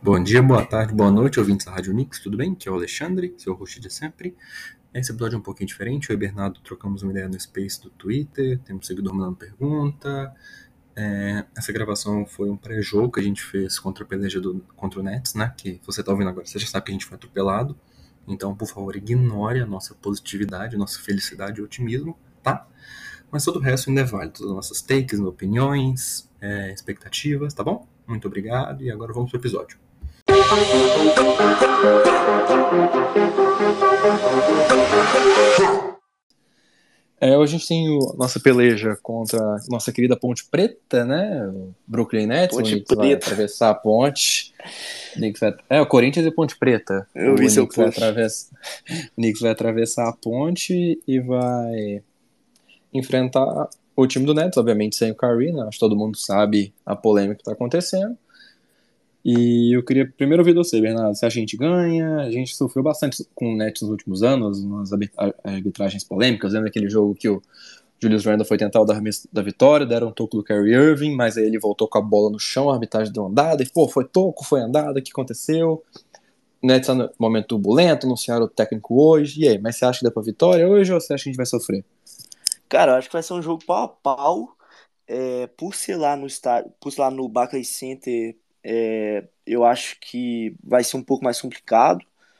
Bom dia, boa tarde, boa noite, ouvintes da Rádio Unix, tudo bem? Aqui é o Alexandre, seu host de sempre. Esse episódio é um pouquinho diferente, eu e o Bernardo trocamos uma ideia no Space do Twitter, temos um seguidor mandando pergunta. Essa gravação foi um pré-jogo que a gente fez contra a peleja contra o Nets, né? Que você tá ouvindo agora, você já sabe que a gente foi atropelado. Então, por favor, ignore a nossa positividade, a nossa felicidade e otimismo, tá? Mas todo o resto ainda é válido, todas as nossas takes, opiniões, expectativas, tá bom? Muito obrigado e agora vamos pro episódio. Hoje a gente tem a nossa peleja contra a nossa querida Ponte Preta, né? O Brooklyn Nets, Ponte o Knicks vai atravessar a ponte. O Corinthians e Ponte Preta. Eu vi seu post. O Knicks vai atravessar a ponte e vai enfrentar o time do Nets, obviamente sem o Kyrie, né? Acho que todo mundo sabe a polêmica que está acontecendo. E eu queria primeiro ouvir você, Bernardo. Você acha que a gente ganha? A gente sofreu bastante com o Nets nos últimos anos, umas arbitragens polêmicas. Lembra aquele jogo que o Julius Randle foi tentar o arremesso da vitória, deram um toco do Kyrie Irving, mas aí ele voltou com a bola no chão, a arbitragem deu andada, e foi toco, foi andada, o que aconteceu? O Nets está no momento turbulento, anunciaram o técnico hoje, e aí? Mas você acha que dá pra vitória hoje ou você acha que a gente vai sofrer? Cara, eu acho que vai ser um jogo pau a pau. Por ser lá no estádio, por ser lá no Barclays Center, eu acho que vai ser um pouco mais complicado.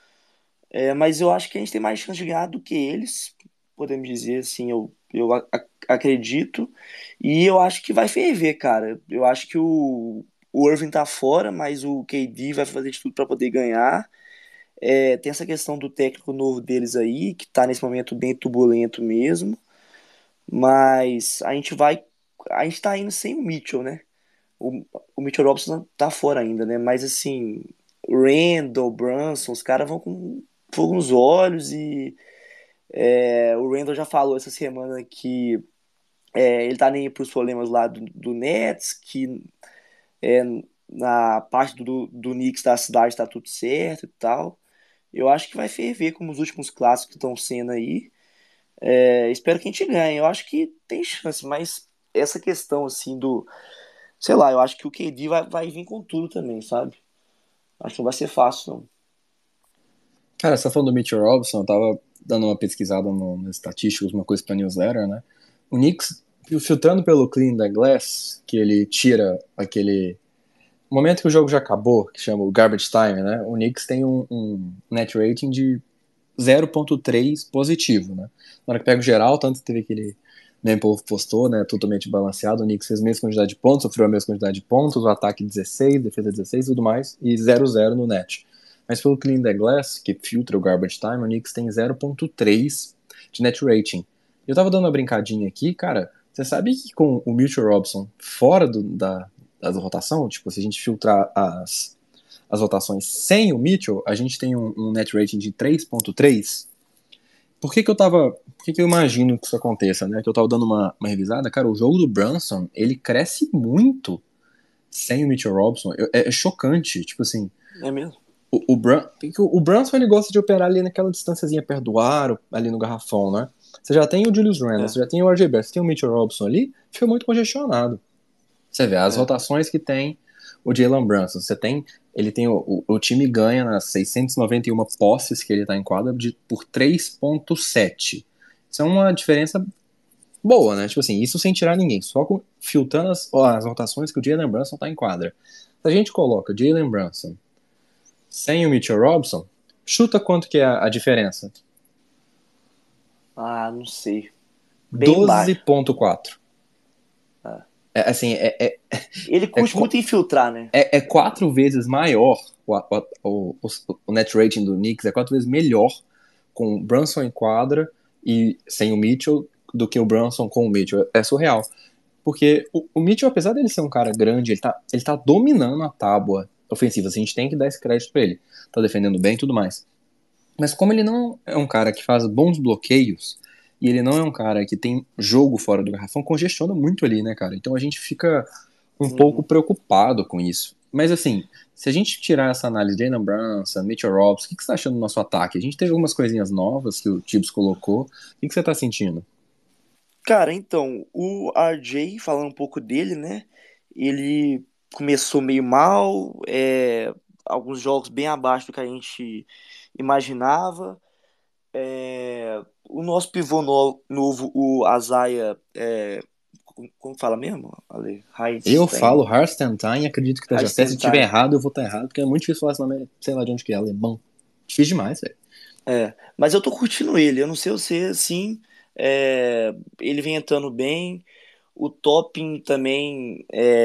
Mas eu acho que a gente tem mais chance de ganhar do que eles, podemos dizer assim, acredito. E eu acho que vai ferver, cara. Eu acho que o Irving tá fora, mas o KD vai fazer de tudo para poder ganhar. Tem essa questão do técnico novo deles aí, que tá nesse momento bem turbulento mesmo. Mas a gente tá indo sem o Mitchell, né? O Mitchell Robinson tá fora ainda, né? Mas assim, Randall, Brunson, os caras vão com fogo nos olhos e o Randall já falou essa semana que ele tá nem aí pros problemas lá do Nets, que é, na parte do Knicks da cidade tá tudo certo e tal. Eu acho que vai ferver como os últimos clássicos que estão sendo aí. Espero que a gente ganhe. Eu acho que tem chance, mas essa questão assim do. Sei lá, eu acho que o KD vai vir com tudo também, sabe? Acho que não vai ser fácil, não. Cara, você tá falando do Mitchell Robinson, eu tava dando uma pesquisada nas estatísticas, uma coisa pra newsletter, né? O Knicks, filtrando pelo Clean the Glass, que ele tira aquele o momento que o jogo já acabou, que chama o garbage time, né? O Knicks tem um net rating de 0.3 positivo, né? Na hora que pega o geral, tanto que teve aquele meme povo postou, né? Totalmente balanceado. O Knicks fez a mesma quantidade de pontos, sofreu a mesma quantidade de pontos, o ataque 16, defesa 16 e tudo mais, e 0-0 no net. Mas pelo Clean the Glass, que filtra o garbage time, o Knicks tem 0.3 de net rating. Eu tava dando uma brincadinha aqui, cara. Você sabe que com o Mitchell Robinson fora da rotação, tipo, se a gente filtrar as rotações sem o Mitchell, a gente tem um net rating de 3.3. Por que eu imagino que isso aconteça, né? Que eu tava dando uma revisada, cara, o jogo do Brunson, ele cresce muito sem o Mitchell Robinson. É chocante, tipo assim, É mesmo? o Brunson ele gosta de operar ali naquela distânciazinha perto do aro, ali no garrafão, né? Você já tem o Julius Randle, É, você já tem o RJ Barrett, você tem o Mitchell Robinson ali, fica muito congestionado. Você vê as é. rotações que tem o Jalen Brunson. Ele tem o time ganha nas 691 posses que ele está em quadra por 3.7. Isso é uma diferença boa, né? Tipo assim, isso sem tirar ninguém, só filtrando as rotações que o Jalen Brunson está em quadra. Se a gente coloca o Jalen Brunson sem o Mitchell Robinson, chuta quanto que é a diferença? Ah, não sei. Bem baixo. 12.4. Ah. Assim, Ele é, curte muito infiltrar, né? é 4 vezes maior o net rating do Knicks, é 4 vezes melhor com o Brunson em quadra e sem o Mitchell do que o Brunson com o Mitchell. É surreal. Porque o Mitchell, apesar dele ser um cara grande, ele tá dominando a tábua ofensiva. Assim, a gente tem que dar esse crédito pra ele. Tá defendendo bem e tudo mais. Mas como ele não é um cara que faz bons bloqueios, e ele não é um cara que tem jogo fora do garrafão, congestiona muito ali, né, cara? Então a gente fica um pouco Uhum. preocupado com isso. Mas assim, se a gente tirar essa análise de Jalen Brunson, Mitchell Robinson, o que você tá achando do nosso ataque? A gente teve algumas coisinhas novas que o Tibbs colocou. O que você tá sentindo? Cara, então, o RJ, falando um pouco dele, né? Ele começou meio mal, alguns jogos bem abaixo do que a gente imaginava. O nosso pivô novo, o Azaia, como fala mesmo, Ale? Eu falo Heistenstein. Harstenstein e acredito que esteja certo. Se eu estiver Heistenstein. errado, eu vou estar errado, porque é muito difícil falar esse nome, sei lá de onde que é, alemão. Difícil demais, velho. Mas eu tô curtindo ele. Eu não sei você, assim. Ele vem entrando bem. O Topping também,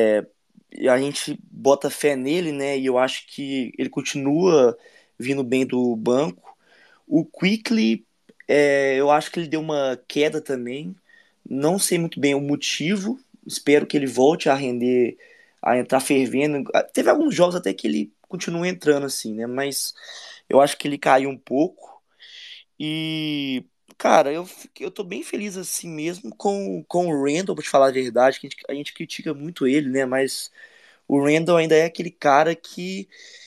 a gente bota fé nele, né? E eu acho que ele continua vindo bem do banco. O Quickly, eu acho que ele deu uma queda também. Não sei muito bem o motivo. Espero que ele volte a render, a entrar fervendo. Teve alguns jogos até que ele continua entrando assim, né? Mas eu acho que ele caiu um pouco. E, cara, eu tô bem feliz assim mesmo com o Randall, pra te falar a verdade, que a gente critica muito ele, né? Mas o Randall ainda é aquele cara que.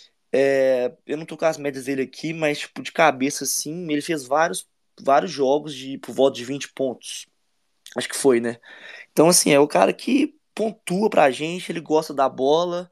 Eu não tô com as médias dele aqui, mas, tipo, de cabeça assim, ele fez vários jogos de por volta de 20 pontos. Acho que foi, né? Então, assim, é o cara que pontua pra gente, ele gosta da bola.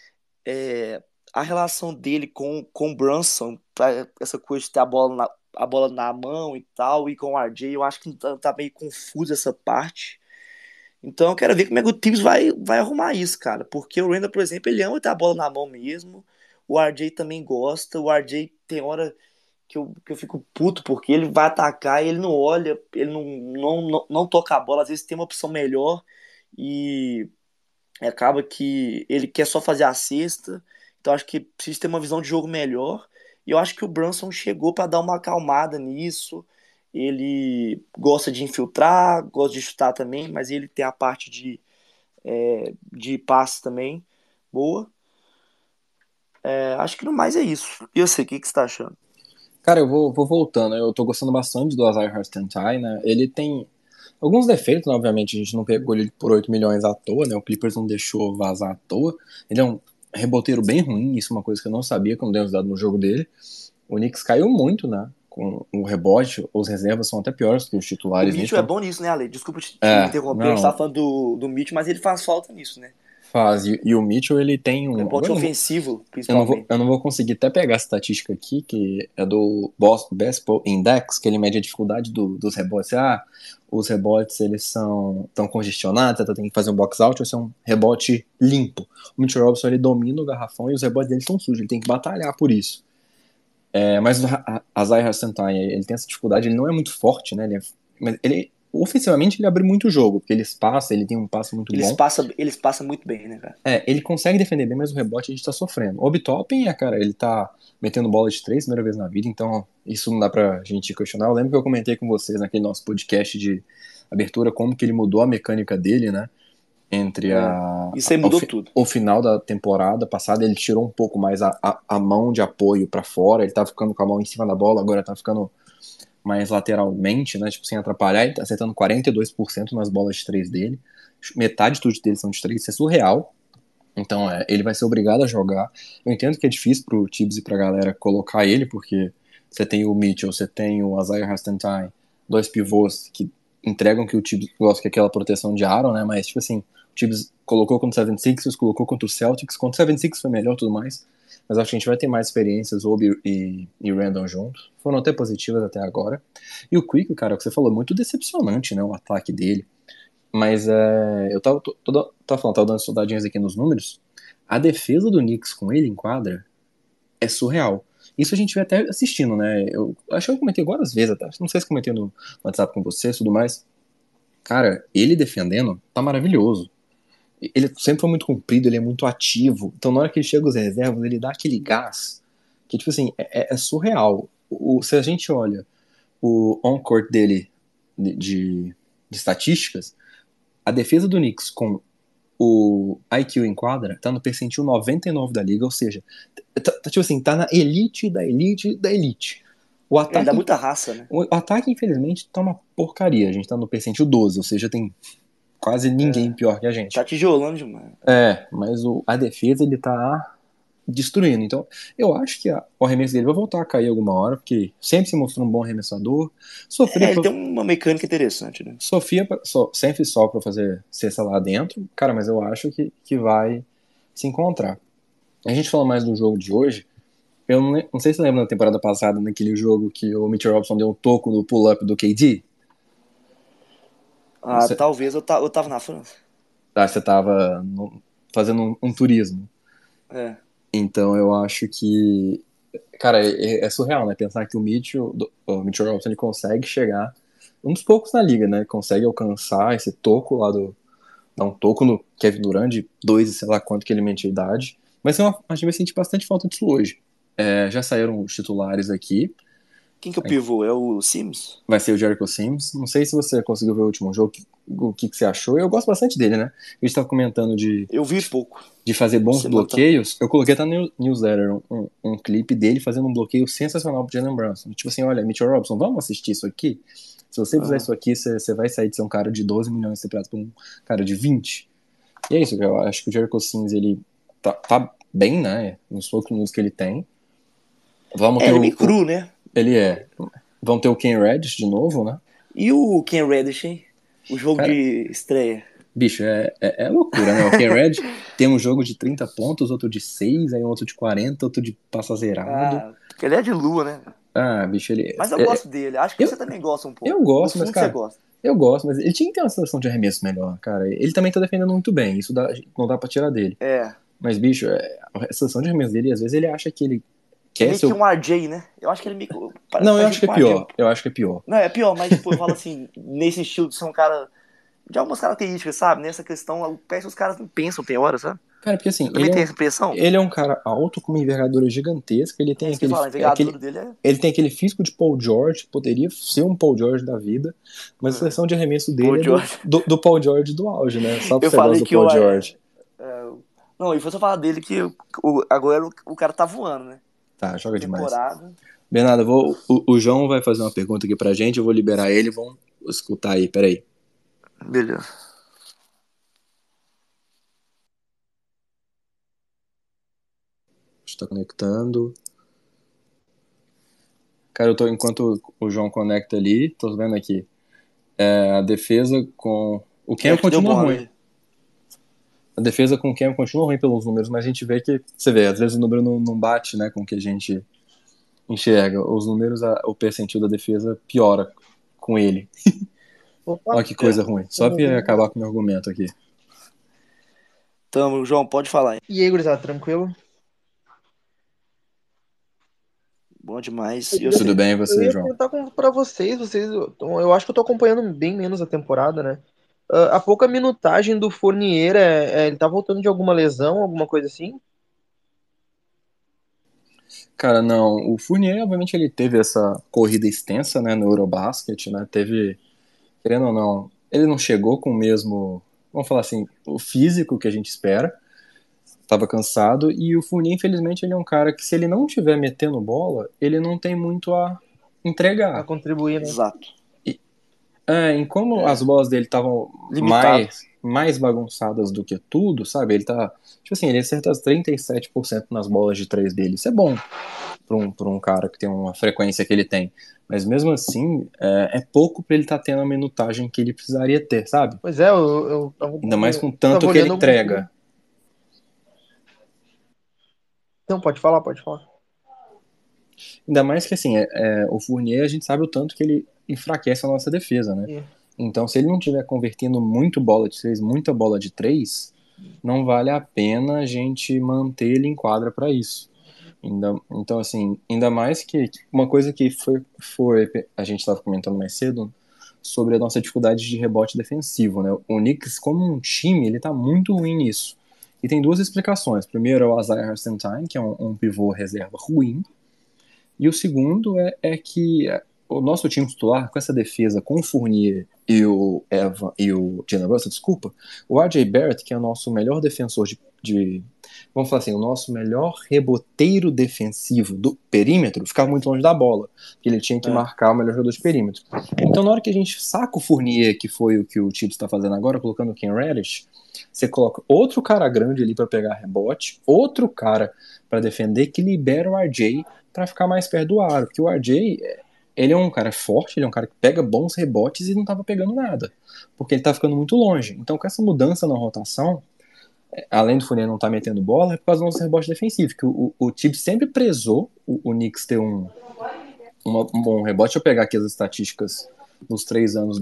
é, a relação dele com o Brunson, essa coisa de ter a bola na mão e tal, e com o RJ, eu acho que tá meio confuso essa parte. Então eu quero ver como é que o Tibbs vai arrumar isso, cara. Porque o Randall, por exemplo, ele ama ter a bola na mão mesmo. O RJ também gosta. O RJ tem hora que eu fico puto, porque ele vai atacar e ele não olha, ele não toca a bola. Às vezes tem uma opção melhor e acaba que ele quer só fazer a cesta. Então acho que precisa ter uma visão de jogo melhor. E eu acho que o Brunson chegou para dar uma acalmada nisso. Ele gosta de infiltrar, gosta de chutar também, mas ele tem a parte de passe também boa. Acho que no mais é isso. E eu sei, o que você tá achando? Cara, eu vou voltando. Eu tô gostando bastante do Isaiah Hartenstein, né? Ele tem alguns defeitos, né? Obviamente. A gente não pegou ele por 8 milhões à toa, né? O Clippers não deixou vazar à toa. Ele é um reboteiro bem ruim, isso é uma coisa que eu não sabia quando deu dado no jogo dele. O Knicks caiu muito, né? Com o rebote, os reservas são até piores que os O titulares nisso. Mitchell é Então, bom nisso, né, Ale? Desculpa te interromper, a gente tá não, falando do Mitchell, mas ele faz falta nisso, né? faz. E o Mitchell, ele tem um. Rebote Agora ofensivo, eu principalmente. não vou conseguir até pegar a estatística aqui, que é do Boston Basketball Index, que ele mede a dificuldade dos rebotes. Ah, os rebotes eles são tão congestionados, você tem que fazer um box out, ou se é um rebote limpo. O Mitchell Robinson ele domina o garrafão e os rebotes dele estão sujos, ele tem que batalhar por isso. Mas o Isaiah Hartenstein, ele tem essa dificuldade, ele não é muito forte, né? Mas ele ofensivamente ele abre muito o jogo, porque ele tem um passe muito bom. Eles passam muito bem, né, cara? Ele consegue defender bem, mas o rebote a gente tá sofrendo. O Obi-Toppin, cara, ele tá metendo bola de três, primeira vez na vida, então isso não dá pra gente questionar. Eu lembro que eu comentei com vocês naquele nosso podcast de abertura como que ele mudou a mecânica dele, né? Entre Isso aí mudou tudo. o final da temporada passada, ele tirou um pouco mais a mão de apoio pra fora, ele tá ficando com a mão em cima da bola, agora tá ficando mais lateralmente, né? Tipo, sem atrapalhar, ele tá acertando 42% nas bolas de três dele. Metade de tudo deles são de três, isso é surreal. Então, ele vai ser obrigado a jogar. Eu entendo que é difícil pro Tibbs e pra galera colocar ele, porque você tem o Mitchell, você tem o Isaiah Hartenstein, dois pivôs que entregam que o Tibbs gosta, que é aquela proteção de aro, né? Mas, tipo assim, o Tibbs colocou contra o 76ers, colocou contra o Celtics. Contra o 76ers foi melhor e tudo mais. Mas acho que a gente vai ter mais experiências, Obi e Randall juntos. Foram até positivas até agora. E o Quick, cara, o que você falou, muito decepcionante, né? O ataque dele. Mas eu tava falando, tava dando soldadinhas aqui nos números. A defesa do Knicks com ele em quadra é surreal. Isso a gente vê até assistindo, né? Eu acho que eu comentei várias vezes até. Não sei se comentei no WhatsApp com vocês e tudo mais. Cara, ele defendendo tá maravilhoso. Ele sempre foi muito comprido, ele é muito ativo. Então na hora que ele chega os reservas, ele dá aquele gás que, tipo assim, é surreal. Se a gente olha o on-court dele de estatísticas, a defesa do Knicks com o IQ em quadra tá no percentil 99 da liga, ou seja, tipo assim, tá na elite da elite da elite. O Ele dá ataque, muita raça, né? o ataque infelizmente, tá uma porcaria. A gente tá no percentil 12, ou seja, tem quase ninguém pior que a Tá gente. tijolando demais. Mas a defesa ele tá destruindo. Então, eu acho que o arremesso dele vai voltar a cair alguma hora, porque sempre se mostrou um bom arremessador. Sofria Ele tem uma mecânica interessante, né? Sofia sempre só pra fazer cesta lá dentro, cara, mas eu acho que vai se encontrar. A gente fala mais do jogo de hoje. Eu não sei se você lembra na temporada passada, naquele jogo que o Mitchell Robinson deu um toco no pull-up do KD. Ah, Você, talvez eu tava na França. você tava fazendo um turismo. É. Então eu acho que, cara, é surreal, né? Pensar que o Mitchell Robinson ele consegue chegar, um dos poucos na liga, né? Consegue alcançar esse toco lá dar um toco no Kevin Durant de dois e sei lá quanto que ele mente a idade. Mas a gente vai sentir bastante falta disso hoje. Já saíram os titulares aqui. Quem que é o pivô? É o Sims? Vai ser o Jericho Sims. Não sei se você conseguiu ver o último jogo, o que você achou. Eu gosto bastante dele, né? A gente tava comentando Eu vi pouco. de fazer bons Semana tá. bloqueios. Eu coloquei até no newsletter um clipe dele fazendo um bloqueio sensacional pro Jalen Brunson. Tipo assim, olha, Mitchell Robinson, vamos assistir isso aqui? Se você fizer Aham. isso aqui, você vai sair de ser um cara de 12 milhões de temporada pra um cara de 20. E é isso, eu acho que o Jericho Sims, ele tá bem, né? Nos poucos minutos que ele tem. Vamos É, ter ele é meio cru, né? ele é. Vamos ter o Ken Reddish de novo, né? E o Ken Reddish, hein? O jogo Cara, de estreia. bicho, é loucura, né? O Ken Red tem um jogo de 30 pontos, outro de 6, aí outro de 40, outro de passa zerado. Ah, porque ele é de lua, né? Ah, bicho, Mas eu gosto dele. Acho que eu, você também gosta um pouco. eu No gosto, mas, fundo você cara, gosta. eu gosto, mas ele tinha que ter uma seleção de arremesso melhor, cara. Ele também tá defendendo muito bem, não dá pra tirar dele. É. Mas, bicho, a seleção de arremesso dele, às vezes ele acha que ele É quer meio ser que o. um RJ, né? Eu acho que ele é meio que Não, eu acho parecido que é com um RJ. pior. Eu acho que é pior. Não, é pior, mas tipo, eu falo assim, nesse estilo de ser um cara de algumas características, sabe? Nessa questão, parece que os caras não pensam, tem hora, sabe? Cara, porque assim, Você também tem essa impressão? ele é um cara alto com uma envergadura gigantesca, É isso que eu falo, a envergadura dele é. ele tem aquele físico de Paul George, que poderia ser um Paul George da vida, mas a seleção de arremesso Pô, dele é George. do Paul George do auge, né? Só pra Eu você gosta falei do que Paul o. George. Não, e foi só falar dele que agora o cara tá voando, né? Tá, joga demais. Temporada. Bernardo, o João vai fazer uma pergunta aqui pra gente, eu vou liberar ele, vamos escutar aí, peraí. Beleza. Está conectando. Cara, enquanto o João conecta ali, tô vendo aqui. A defesa com. O É, Cam acho que deu continua bom ruim. ali. A defesa com o Cam continua ruim pelos números, mas a gente vê que, você vê, às vezes o número não bate, né, com o que a gente enxerga. Os números, o percentil da defesa piora com ele. Opa, Olha que É. coisa ruim. tá Só me pra ouvindo acabar agora? com o meu argumento aqui. Tamo, João, pode falar aí. E aí, gurizada, tranquilo? Bom demais. Eu E queria, Tudo você? bem, e eu você, ia João? perguntar pra vocês, eu acho que eu tô acompanhando bem menos a temporada, né? A pouca minutagem do Fournier, ele tá voltando de alguma lesão, alguma coisa assim? Cara, não. O Fournier, obviamente, ele teve essa corrida extensa, né, no Eurobasket, né? Teve, querendo ou não, ele não chegou com o mesmo, vamos falar assim, o físico que a gente espera. Tava cansado. E o Fournier, infelizmente, ele é um cara que, se ele não tiver metendo bola, ele não tem muito a A entregar. contribuir, né? Exato. E, em como as É. bolas dele estavam Limitado. mais bagunçadas do que tudo, sabe? Ele tá. Tipo assim, ele acerta 37% nas bolas de três dele. Isso é bom pra um cara que tem uma frequência que ele tem. Mas mesmo assim, é pouco pra ele estar tendo a minutagem que ele precisaria ter, sabe? Pois é, eu Ainda mais com tava tanto que ele olhando alguns. entrega. Não, pode falar, pode falar. Ainda mais que assim, o Fournier, a gente sabe o tanto que ele enfraquece a nossa defesa, né? E- Então, se ele não estiver convertendo muito bola de três, muita bola de três, não vale a pena a gente manter ele em quadra para isso. Então, assim, ainda mais que uma coisa que foi a gente estava comentando mais cedo sobre a nossa dificuldade de rebote defensivo, né? O Knicks, como um time, ele tá muito ruim nisso. E tem duas explicações. Primeiro é o Isaiah Hartenstein, que é um pivô reserva ruim, e o segundo é que o nosso time titular, com essa defesa, com o Fournier e o Evan e o Jalen Russell, desculpa, o RJ Barrett, que é o nosso melhor defensor vamos falar assim, o nosso melhor reboteiro defensivo do perímetro, ficava muito longe da bola, porque ele tinha que É. marcar o melhor jogador de perímetro. Então, na hora que a gente saca o Fournier, que foi o que o Tibbs está fazendo agora, colocando o Ken Reddish, você coloca outro cara grande ali para pegar rebote, outro cara para defender, que libera o RJ para ficar mais perto do aro, porque o RJ, ele é um cara forte, ele é um cara que pega bons rebotes e não tava pegando nada, porque ele tá ficando muito longe. Então, com essa mudança na rotação, além do Fournier não estar metendo bola, é por causa do nosso rebote defensivo, que o time sempre prezou o Knicks ter um bom rebote. Deixa eu pegar aqui as estatísticas dos 3 anos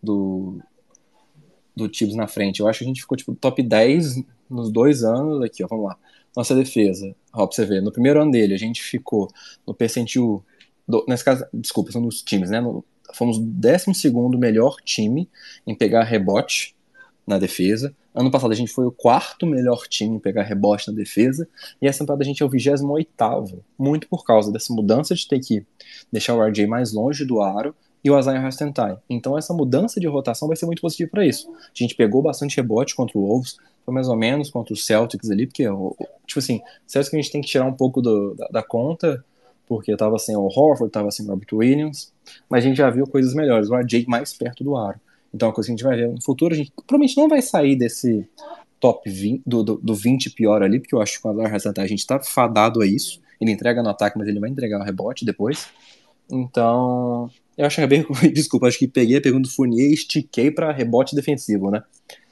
do Tibbs na frente. Eu acho que a gente ficou tipo top 10 nos 2 anos. Aqui, ó, vamos lá. Nossa defesa, ó, pra você ver, no primeiro ano dele a gente ficou no percentil, nesse caso, desculpa, são dos times, né? Fomos o 12º melhor time em pegar rebote na defesa. Ano passado a gente foi o 4º melhor time em pegar rebote na defesa, e essa temporada a gente é o 28º, muito por causa dessa mudança de ter que deixar o RJ mais longe do aro e o Isaiah Hartenstein. Então essa mudança de rotação vai ser muito positiva para isso. A gente pegou bastante rebote contra o Wolves, foi mais ou menos contra o Celtics ali, porque, tipo assim, Celtics a gente tem que tirar um pouco da conta, porque tava sem o Horford, tava sem o Robert Williams, mas a gente já viu coisas melhores, o RJ mais perto do aro. Então, é uma coisa que a gente vai ver no futuro. A gente provavelmente não vai sair desse top 20, do 20 pior ali, porque eu acho que com a Isaiah Hartenstein a gente tá fadado a isso. Ele entrega no ataque, mas ele vai entregar o rebote depois. Então, eu acho que acabei, desculpa, acho que peguei a pergunta do Fournier e estiquei pra rebote defensivo, né?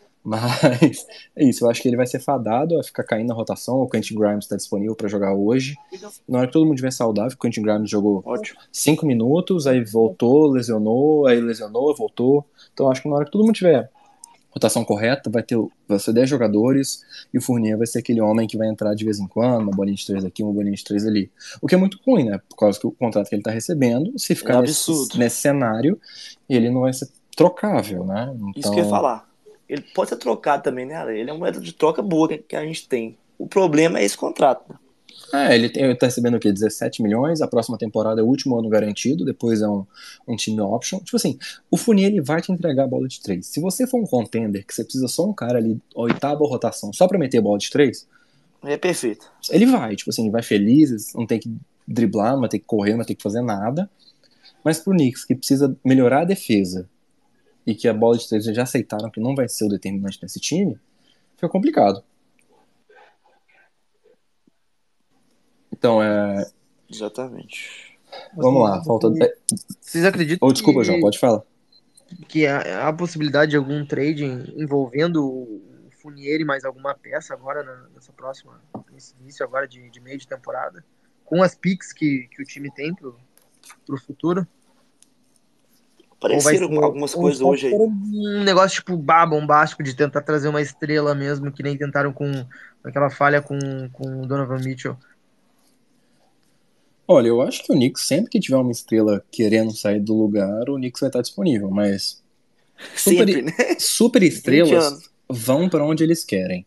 Mas é isso, eu acho que ele vai ser fadado a ficar caindo na rotação. O Quentin Grimes está disponível para jogar hoje. Na hora que todo mundo estiver saudável, o Quentin Grimes jogou 5 minutos, aí voltou, lesionou, voltou. Então acho que na hora que todo mundo tiver rotação correta, vai ser 10 jogadores e o Fournier vai ser aquele homem que vai entrar de vez em quando, uma bolinha de 3 aqui, uma bolinha de 3 ali. O que é muito ruim, né? Por causa que o contrato que ele está recebendo, se ficar nesse cenário, ele não vai ser trocável, né? Então, isso que eu ia falar. Ele pode ser trocado também, né, Ale? Ele é uma moeda de troca boa que a gente tem. O problema é esse contrato, né? Ele tá recebendo o quê? 17 milhões, a próxima temporada é o último ano garantido, depois é um time option. Tipo assim, o Fournier ele vai te entregar a bola de 3. Se você for um contender, que você precisa só um cara ali, 8ª rotação, só pra meter bola de 3, é perfeito. Ele vai, tipo assim, vai feliz, não tem que driblar, não vai ter que correr, não vai ter que fazer nada. Mas pro Knicks, que precisa melhorar a defesa, e que a bola de 3 já aceitaram que não vai ser o determinante nesse time, fica complicado. Então, Exatamente. Vamos lá, falta... Vocês acreditam desculpa, João, pode falar. Que há possibilidade de algum trade envolvendo o Fournier e mais alguma peça agora nesse início agora de meio de temporada? Com as picks que o time tem pro futuro? Apareceram algumas coisas hoje aí. Um negócio tipo bombástico de tentar trazer uma estrela mesmo, que nem tentaram com aquela falha com o Donovan Mitchell. Olha, eu acho que o Knicks, sempre que tiver uma estrela querendo sair do lugar, o Knicks vai estar disponível, mas sempre, né? Super estrelas vão para onde eles querem.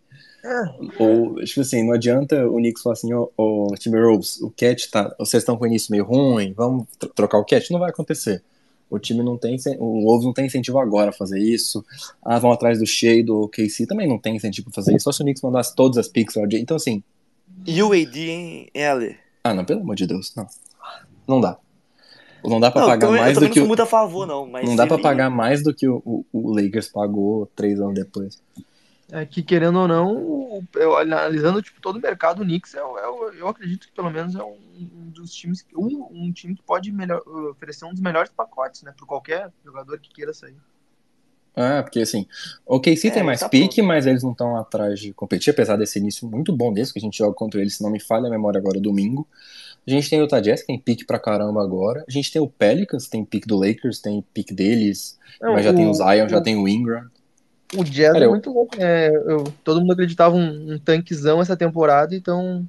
Ou, tipo assim, não adianta o Knicks falar assim, Timberwolves, o Cat vocês estão com o início meio ruim, vamos trocar o Cat? Não vai acontecer. O time não tem, o Wolves não tem incentivo agora a fazer isso. Vão atrás do Shea, do KC, também não tem incentivo pra fazer isso. Só se o Knicks mandasse todas as picks. Então, assim... E o AD, hein, Ale? Não, pelo amor de Deus, não. Não dá. Não dá pra pagar mais do que... Eu não sou muito a favor, não. Mas não dá pra pagar mais do que o Lakers pagou 3 anos depois. Que querendo ou não, analisando tipo, todo o mercado, o Knicks eu acredito que pelo menos é um dos times, um time que pode oferecer um dos melhores pacotes, né, para qualquer jogador que queira sair. Porque assim, o KC tem mais pique, mas eles não estão atrás de competir, apesar desse início muito bom desse, que a gente joga contra eles, se não me falha a memória agora, domingo. A gente tem o Utah Jazz, que tem pique pra caramba agora. A gente tem o Pelicans, tem pique do Lakers, tem pique deles, mas já tem o Zion, já tem o Ingram. O Jazz é muito louco, né? Todo mundo acreditava um tanquezão essa temporada, então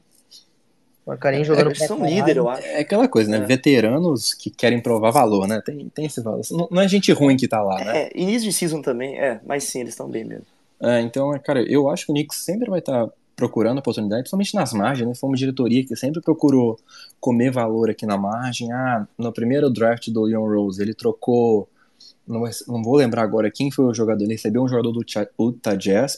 o carinha jogando eles são líder, eu acho. É aquela coisa, né? Veteranos que querem provar valor, né? Tem esse valor. Não é gente ruim que tá lá, né? Início de season também, mas sim, eles estão bem mesmo. Então, cara, eu acho que o Knicks sempre vai estar procurando oportunidade, principalmente nas margens, né? Foi uma diretoria que sempre procurou comer valor aqui na margem. No primeiro draft do Leon Rose, ele trocou... Não vou lembrar agora quem foi o jogador. Ele recebeu um jogador do Utah Jazz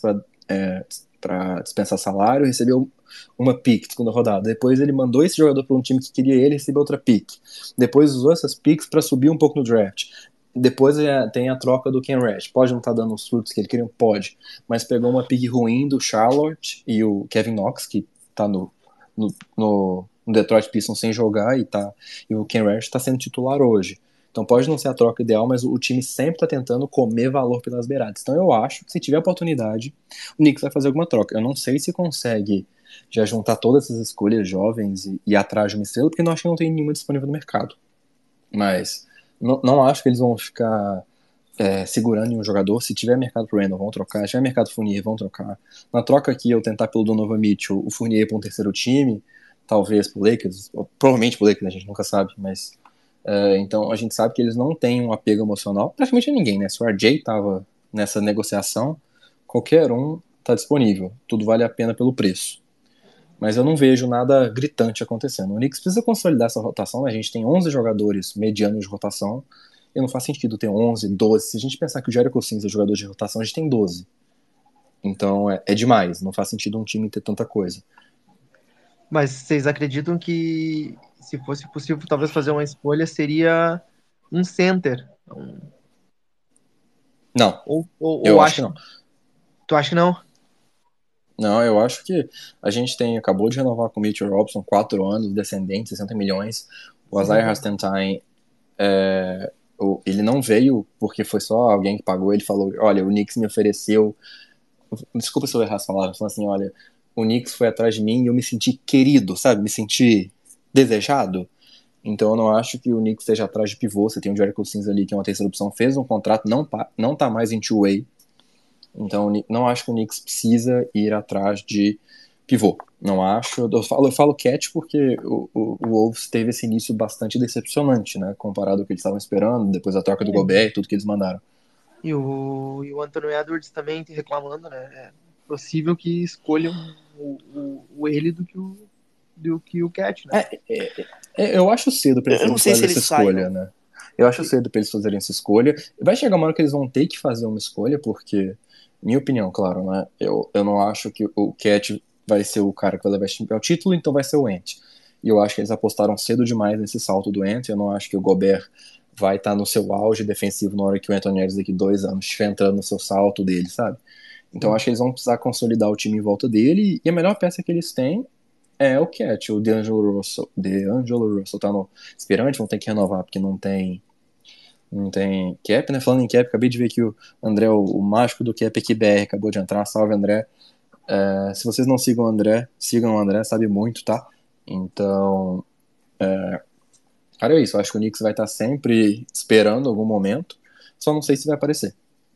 para dispensar salário, recebeu uma pick, segunda rodada. Depois ele mandou esse jogador para um time que queria ele, recebeu outra pick. Depois usou essas picks para subir um pouco no draft. Depois tem a troca do Ken Reddish. Pode não estar dando os frutos que ele queria? Pode. Mas pegou uma pick ruim do Charlotte e o Kevin Knox, que tá no Detroit Pistons sem jogar, e o Ken Reddish está sendo titular hoje. Então pode não ser a troca ideal, mas o time sempre tá tentando comer valor pelas beiradas. Então eu acho que se tiver oportunidade, o Knicks vai fazer alguma troca. Eu não sei se consegue já juntar todas essas escolhas jovens e ir atrás de uma estrela, porque eu acho que não tem nenhuma disponível no mercado. Mas não acho que eles vão ficar segurando em um jogador. Se tiver mercado pro Randall, vão trocar. Se tiver mercado pro Fournier, vão trocar. Na troca aqui, eu tentar pelo Donovan Mitchell, o Fournier para um terceiro time, talvez pro Lakers, ou provavelmente pro Lakers, a gente nunca sabe, mas então a gente sabe que eles não têm um apego emocional, praticamente a ninguém, né? Se o RJ tava nessa negociação, qualquer um tá disponível. Tudo vale a pena pelo preço. Mas eu não vejo nada gritante acontecendo. O Knicks precisa consolidar essa rotação, né? A gente tem 11 jogadores medianos de rotação, e não faz sentido ter 11, 12. Se a gente pensar que o Jericho Sims é jogador de rotação, a gente tem 12. Então é demais, não faz sentido um time ter tanta coisa. Mas vocês acreditam que, se fosse possível, talvez fazer uma escolha, seria um center? Não, Ou eu acho que não. Tu acha que não? Não, eu acho que a gente acabou de renovar com o Mitchell Robinson, 4 anos, descendente, 60 milhões. O Isaiah Hartenstein, ele não veio porque foi só alguém que pagou. Ele falou, olha, o Knicks me ofereceu... Desculpa se eu errar as palavras, falando assim, olha, o Knicks foi atrás de mim e eu me senti querido, sabe? Me senti desejado. Então eu não acho que o Knicks esteja atrás de pivô. Você tem o Jericho Sims ali, que é uma terceira opção, fez um contrato, não tá mais em two-way. Então não acho que o Knicks precisa ir atrás de pivô. Não acho. Eu falo Cat porque o Wolves teve esse início bastante decepcionante, né? Comparado ao que eles estavam esperando, depois da troca do Gobert e tudo que eles mandaram. E o Anthony Edwards também reclamando, né? É possível que escolham ele do que o Cat, né? Eu acho cedo pra Eu não eles sei fazerem se ele essa sai, escolha, não. né? Eu acho cedo pra eles fazerem essa escolha. Vai chegar uma hora que eles vão ter que fazer uma escolha, porque, minha opinião, claro, né? Eu não acho que o Cat vai ser o cara que vai levar esse time ao título, então vai ser o Ant. E eu acho que eles apostaram cedo demais nesse salto do Ant. Eu não acho que o Gobert vai estar no seu auge defensivo na hora que o Anthony Edwards daqui 2 anos estiver entrando no seu salto dele, sabe? Então eu acho que eles vão precisar consolidar o time em volta dele, e a melhor peça que eles têm é o Cat. O D'Angelo Russell tá no Esperante, vão ter que renovar porque não tem cap, né? Falando em cap, acabei de ver que o André, o mágico do cap aqui BR, acabou de entrar. Salve, André. Se vocês não sigam o André, sigam o André, sabe muito, tá? Então, cara, é isso. Eu acho que o Knicks vai estar sempre esperando algum momento, só não sei se vai aparecer.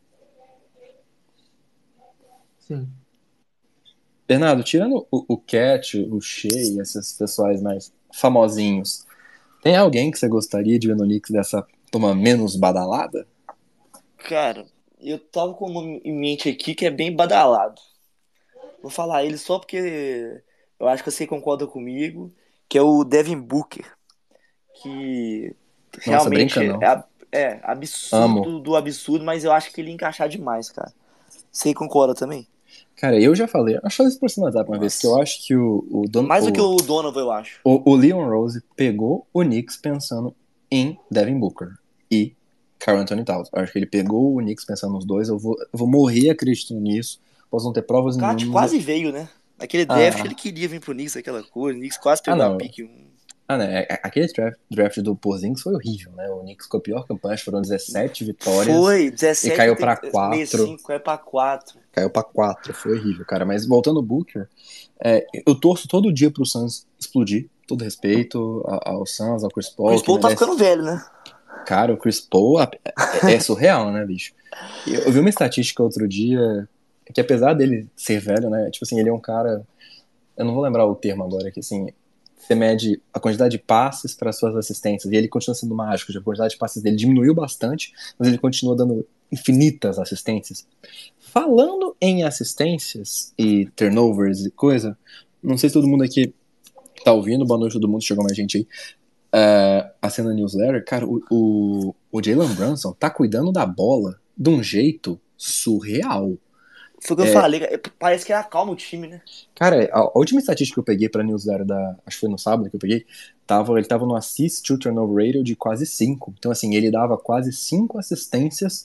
Sim. Bernardo, tirando o Cat, o Shea, esses pessoais mais famosinhos, tem alguém que você gostaria de ver no Knicks dessa turma menos badalada? Cara, eu tava com um nome em mente aqui que é bem badalado. Vou falar ele só porque eu acho que você concorda comigo, que é o Devin Booker, que Nossa, brinca realmente não. é Amo. absurdo do absurdo, mas eu acho que ele ia encaixar demais, cara. Você concorda também? Cara, eu já falei, acho que eu falei isso por cima do WhatsApp uma vez, que eu Nossa. acho que Mais do que o Donovan, eu acho. o Leon Rose pegou o Knicks pensando em Devin Booker e Karl Anthony Towns. Eu acho que ele pegou o Knicks pensando nos dois, eu vou morrer acreditando nisso, posso não ter provas O Kat nenhumas. quase veio, né? Naquele draft ele Ah, queria vir pro Knicks, aquela coisa. O Knicks quase ah pegou a não. pique 1. Ah, né? Aquele draft do Porzingis foi horrível, né? O Knicks com a pior campanha, acho que foram 17 vitórias Foi, e 17 caiu pra 4. 65, é pra 4. Caiu pra 4, foi horrível, cara. Mas voltando ao Booker, eu torço todo dia pro Suns explodir. Todo respeito ao Suns, ao Chris Paul, Chris que Paul tá merece. ficando velho, né? Cara, o Chris Paul é surreal, né, bicho? Eu vi uma estatística outro dia que, apesar dele ser velho, né? Tipo assim, ele é um cara. Eu não vou lembrar o termo agora, que assim. Você mede a quantidade de passes para suas assistências e ele continua sendo mágico. A quantidade de passes dele diminuiu bastante, mas ele continua dando infinitas assistências. Falando em assistências e turnovers e coisa, não sei se todo mundo aqui tá ouvindo, boa noite todo mundo, chegou mais gente aí. A cena newsletter, cara, o Jalen Brunson tá cuidando da bola de um jeito surreal. Foi o que eu falei, parece que acalma o time, né? Cara, a última estatística que eu peguei pra newsletter acho que foi no sábado que eu peguei, ele tava no assist to turnover ratio de quase 5. Então, assim, ele dava quase 5 assistências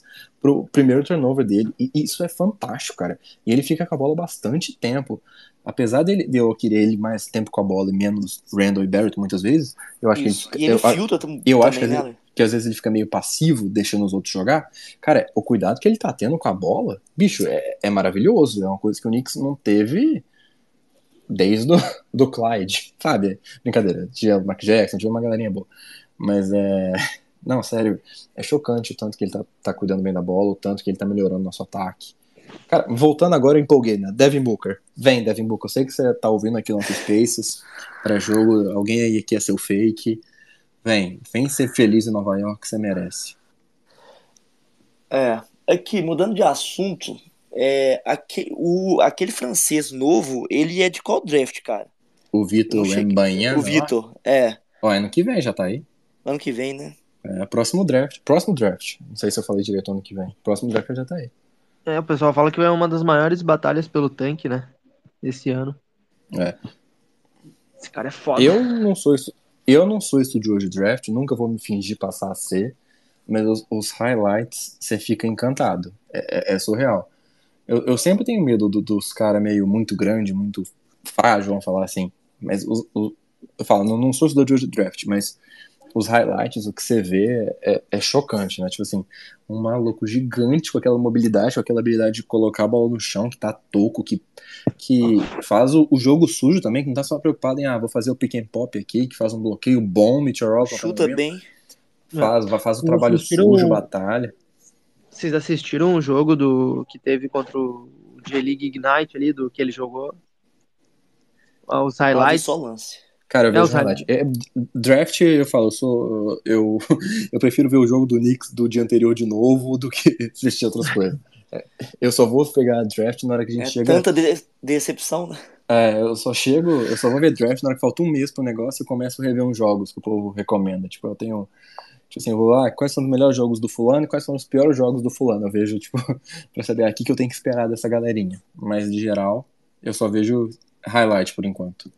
pro primeiro turnover dele, e isso é fantástico, cara. E ele fica com a bola bastante tempo. Apesar de eu querer ele mais tempo com a bola e menos Randall e Barrett muitas vezes, eu acho que ele Isso. fica, E ele filtra eu acho também, né, Ale? que às vezes ele fica meio passivo, deixando os outros jogar. Cara, o cuidado que ele tá tendo com a bola, bicho, é maravilhoso. É uma coisa que o Knicks não teve desde do Clyde, sabe? Brincadeira, tinha o Mark Jackson, tinha uma galerinha boa. Mas não, sério, é chocante o tanto que ele tá cuidando bem da bola, o tanto que ele tá melhorando nosso ataque. Cara, voltando agora, eu empolguei, né? Devin Booker. Vem, Devin Booker. Eu sei que você tá ouvindo aqui nossos Spaces, pré-jogo, alguém aí aqui é seu fake. Vem ser feliz em Nova York, você merece. Aqui, mudando de assunto, aquele francês novo, ele é de qual draft, cara? O Eu não Vitor cheguei. O Wembanyama, ó. Vitor, Ó, ano que vem já tá aí. ano que vem, né? Próximo draft. Próximo draft. Não sei se eu falei direito ano que vem. Próximo draft já tá aí. O pessoal fala que é uma das maiores batalhas pelo tanque, né? Esse ano. É. Esse cara é foda. Eu não sou estudioso de draft, nunca vou me fingir passar a ser, mas os highlights você fica encantado. É surreal. Eu sempre tenho medo dos caras meio muito grande, muito frágil, vamos falar assim. Mas eu falo, não sou estudioso de draft, mas os highlights, o que você vê é chocante, né? Tipo assim, um maluco gigante com aquela mobilidade, com aquela habilidade de colocar a bola no chão, que tá toco, que faz o jogo sujo também, que não tá só preocupado em, vou fazer o pick and pop aqui, que faz um bloqueio bom, Mitchell não tá no Chuta rim, bem. faz o Vocês trabalho sujo, assistiram, batalha. vocês assistiram o jogo que teve contra o J-League Ignite ali, do que ele jogou? Os Não, eu vi só highlights. lance. Cara, eu vejo Os highlight. highlights. Draft, eu falo, eu prefiro ver o jogo do Knicks do dia anterior de novo do que assistir outras coisas. Eu só vou pegar draft na hora que a gente É chega. tanta decepção, né? Eu só vou ver draft na hora que falta um mês pro negócio e começo a rever uns jogos que o povo recomenda. Tipo, eu tenho. Tipo assim, eu vou lá, quais são os melhores jogos do fulano e quais são os piores jogos do fulano. Eu vejo, tipo, pra saber aqui que eu tenho que esperar dessa galerinha. Mas, de geral, eu só vejo highlight por enquanto.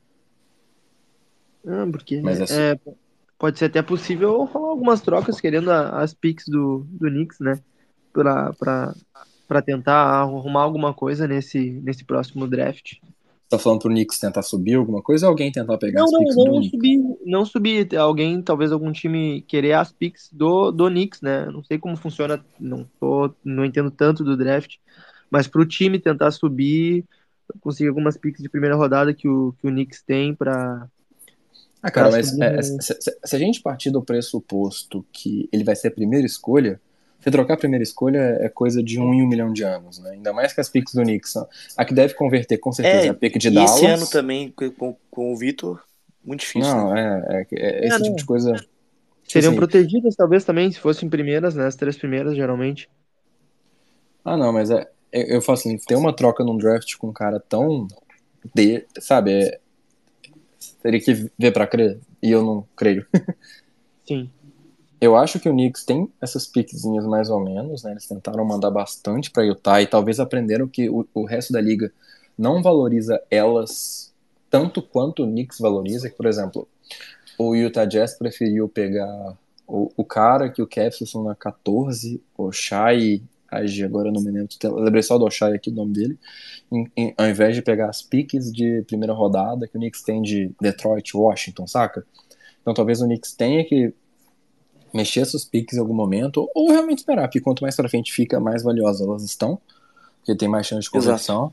Porque Mas assim. pode ser até possível rolar algumas trocas querendo as picks do Knicks, né? Pra tentar arrumar alguma coisa nesse próximo draft. Tá falando pro Knicks tentar subir alguma coisa ou alguém tentar pegar Não, as não, picks do não Knicks? subir, não subir. Alguém, talvez algum time querer as picks do Knicks, né? Não sei como funciona, não entendo tanto do draft, mas pro time tentar subir, conseguir algumas picks de primeira rodada que o Knicks tem Cara, pra mas subir no. se a gente partir do pressuposto que ele vai ser a primeira escolha, se trocar a primeira escolha é coisa de 1 em 1 milhão de anos, né? Ainda mais que as picks do Knicks são. A que deve converter com certeza é a pick de E esse ano Dallas. também com o Vitor, muito difícil, né? Não, esse tipo de Não. coisa. Tipo Seriam assim, protegidas, talvez, também, se fossem primeiras, né? As três primeiras, geralmente. não, mas eu falo assim, ter uma troca num draft com um cara tão. Sabe, teria que ver pra crer, e eu não creio. Sim. Eu acho que o Knicks tem essas piquezinhas mais ou menos, né? Eles tentaram mandar bastante para Utah e talvez aprenderam que o resto da liga não valoriza elas tanto quanto o Knicks valoriza. Por exemplo, o Utah Jazz preferiu pegar o cara que o Capselson na 14, o Shai, agora eu não me lembro, eu lembrei só do Oshai aqui, o nome dele, ao invés de pegar as piques de primeira rodada que o Knicks tem de Detroit, Washington, saca? Então talvez o Knicks tenha que mexer essas picks em algum momento, ou realmente esperar, porque quanto mais pra frente fica, mais valiosas elas estão, porque tem mais chance de Exato. conversão.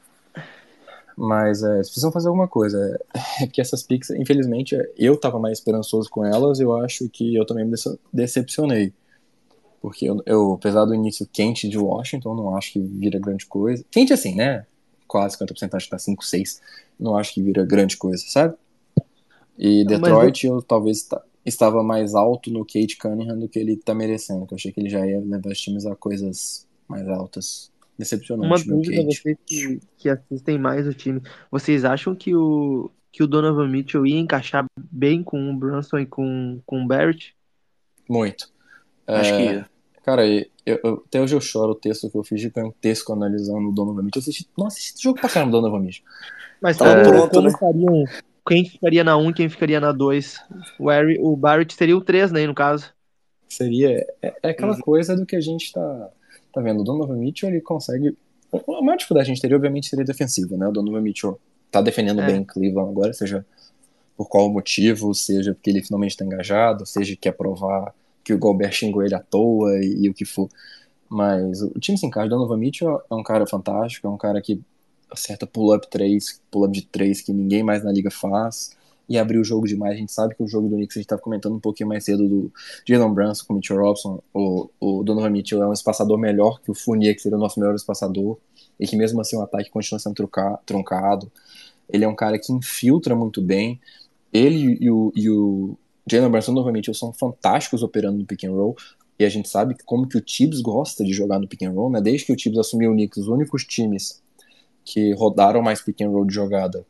Mas eles precisam fazer alguma coisa. É porque essas picks, infelizmente, eu tava mais esperançoso com elas, eu acho que eu também me decepcionei. Porque apesar do início quente de Washington, não acho que vira grande coisa. Quente assim, né? Quase 50%, acho que tá 5, 6. Não acho que vira grande coisa, sabe? E Mas Detroit, eu talvez estava mais alto no Kate Cunningham do que ele tá merecendo, que eu achei que ele já ia levar os times a coisas mais altas. uma Decepcionante, meu dúvida, Kate. vocês que assistem mais o time. Vocês acham que o Donovan Mitchell ia encaixar bem com o Brunson e com o Barrett? Muito. Acho que ia. Cara, até hoje eu choro o texto que eu fiz gigantesco analisando o Donovan Mitchell. Nossa, esse jogo pra caramba, Donovan Mitchell. Mas Tava pronto, como né? fariam? Quem ficaria na 1 e quem ficaria na 2? O Barrett seria o 3, né, no caso. Seria. É aquela Uhum. coisa do que a gente tá. tá vendo, o Donovan Mitchell, ele consegue... A maior dificuldade que a gente teria, obviamente, seria defensiva, né? O Donovan Mitchell tá defendendo bem em Cleveland agora, seja por qual motivo, seja porque ele finalmente tá engajado, seja que quer provar que o Gobert xingou ele à toa e o que for. Mas o time se encaixa. O Donovan Mitchell é um cara fantástico, é um cara que acerta pull-up de 3 que ninguém mais na liga faz, e abriu o jogo demais. A gente sabe que o jogo do Knicks, a gente estava comentando um pouquinho mais cedo do Jalen Brunson com o Mitchell Robinson. O Donovan Mitchell é um espaçador melhor que o Fournier, que seria o nosso melhor espaçador, e que mesmo assim o ataque continua sendo truncado. Ele é um cara que infiltra muito bem. Ele e o Jalen Brunson, novamente, são fantásticos operando no pick and roll. E a gente sabe como que o Tibbs gosta de jogar no pick and roll, né? Desde que o Tibbs assumiu o Knicks, os únicos times que rodaram mais pick and roll de jogada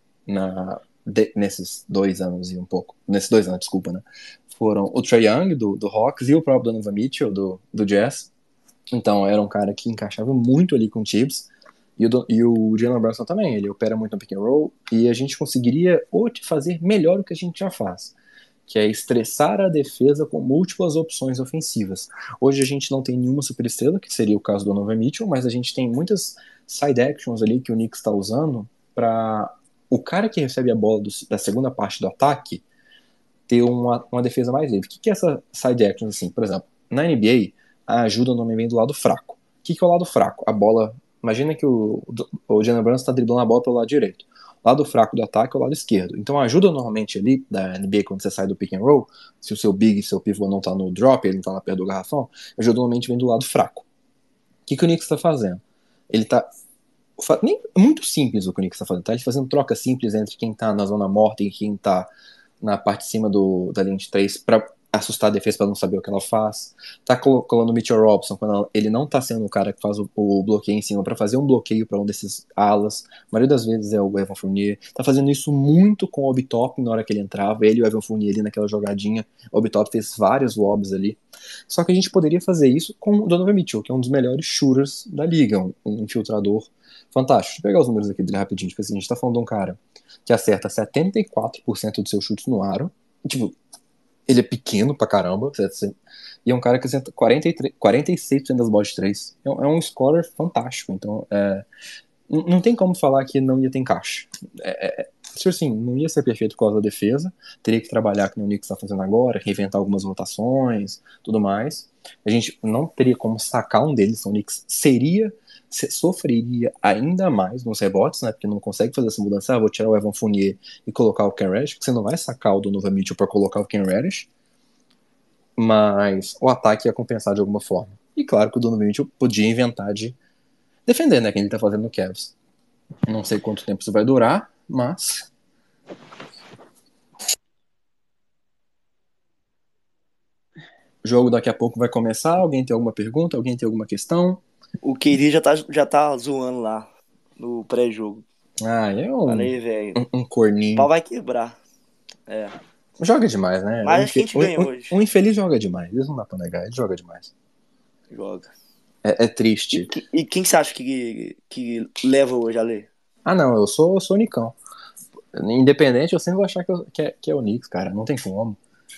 nesses 2 anos e um pouco. Nesses 2 anos, desculpa, né? Foram o Trae Young, do Hawks, e o próprio Donovan Mitchell, do Jazz. Então, era um cara que encaixava muito ali com o Tibbs. E o Jalen Brunson também, ele opera muito no pick and roll, e a gente conseguiria fazer melhor o que a gente já faz, que é estressar a defesa com múltiplas opções ofensivas. Hoje a gente não tem nenhuma superestrela, que seria o caso do Donovan Mitchell, mas a gente tem muitas side actions ali que o Knicks está usando para o cara que recebe a bola da segunda parte do ataque ter uma defesa mais livre. O que é essa side action? Assim, por exemplo, na NBA, a ajuda normalmente vem do lado fraco. O que é o lado fraco? A bola. Imagina que o Jalen Brunson está driblando a bola pelo lado direito. O lado fraco do ataque é o lado esquerdo. Então a ajuda normalmente ali da NBA quando você sai do pick and roll, se o seu big e seu pivô não está no drop, ele não está lá perto do garrafão, a ajuda normalmente vem do lado fraco. O que o Knicks está fazendo? Ele está muito simples o que o Knicks está fazendo. Tá? Ele fazendo troca simples entre quem está na zona morta e quem está na parte de cima da linha de 3 para assustar a defesa para não saber o que ela faz. Tá colocando o Mitchell Robinson quando ele não tá sendo o cara que faz o bloqueio em cima para fazer um bloqueio para um desses alas. A maioria das vezes é o Evan Fournier. Tá fazendo isso muito com o Obi-Toppin na hora que ele entrava. Ele e o Evan Fournier ali naquela jogadinha. O Obi-Toppin fez vários lobs ali. Só que a gente poderia fazer isso com o Donovan Mitchell, que é um dos melhores shooters da liga, um infiltrador fantástico. Deixa eu pegar os números aqui dele rapidinho. Tipo assim, a gente tá falando de um cara que acerta 74% dos seus chutes no aro. Tipo, ele é pequeno pra caramba. E é um cara que acerta 46% das bolas de 3. É um scorer fantástico. Então, não tem como falar que não ia ter encaixe. Assim, não ia ser perfeito por causa da defesa. Teria que trabalhar como o Knicks está fazendo agora, reinventar algumas rotações, tudo mais. A gente não teria como sacar um deles. Então, o Knicks sofreria ainda mais nos rebotes, né? Porque não consegue fazer essa mudança. Vou tirar o Evan Fournier e colocar o Ken Reddish, porque você não vai sacar o Donovan Mitchell para colocar o Ken Reddish. Mas o ataque ia compensar de alguma forma. E claro que o Donovan Mitchell podia inventar de defender, né? Que ele tá fazendo no Cavs. Não sei quanto tempo isso vai durar, mas o jogo daqui a pouco vai começar. Alguém tem alguma pergunta? Alguém tem alguma questão? O KD já tá zoando lá no pré-jogo. É Falei, velho. um O corninho. pau vai quebrar. Joga demais, né? Mas acho que a gente ganha hoje. Um infeliz joga demais. Isso não dá pra negar. Ele joga demais. Joga. É triste. E quem você acha que leva hoje, Ale? Não, eu sou o Nicão. Independente, eu sempre vou achar que é o Knicks, cara. Não tem como.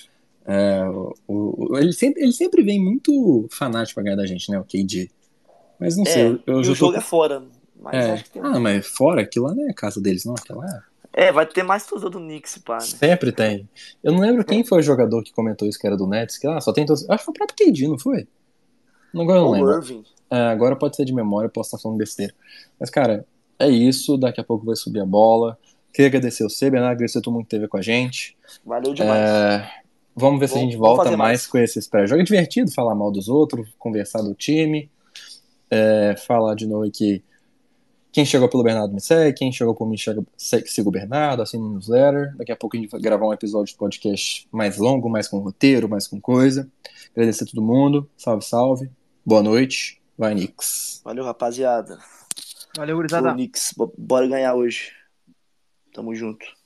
Ele sempre vem muito fanático pra ganhar da gente, né? O KD. Mas não sei, eu e já o jogo é fora. Mas acho que tem. Mas fora, aquilo lá não é a casa deles, não. Aquilo lá vai ter mais torcedor do Knicks, pá, né? sempre tem. Eu não lembro quem foi o jogador que comentou isso, que era do Nets, que só tem torcedor. Acho que foi o próprio KD, não foi? Agora eu não lembro. Irving. Agora pode ser de memória, posso estar falando besteira. Mas, cara, é isso. Daqui a pouco vai subir a bola. Queria agradecer você, Bernardo, agradecer a todo mundo que esteve com a gente. Valeu demais. Vamos ver se a gente volta mais com esses pré-jogos. É divertido falar mal dos outros, conversar do time. Falar de novo aqui. Quem chegou pelo Bernardo me segue, quem chegou por mim siga o Bernardo, assina o newsletter. Daqui a pouco a gente vai gravar um episódio de podcast mais longo, mais com roteiro, mais com coisa. Agradecer a todo mundo. Salve, salve. Boa noite. Vai, Knicks. Valeu, rapaziada. Valeu, gurizada. Knicks, bora ganhar hoje. Tamo junto.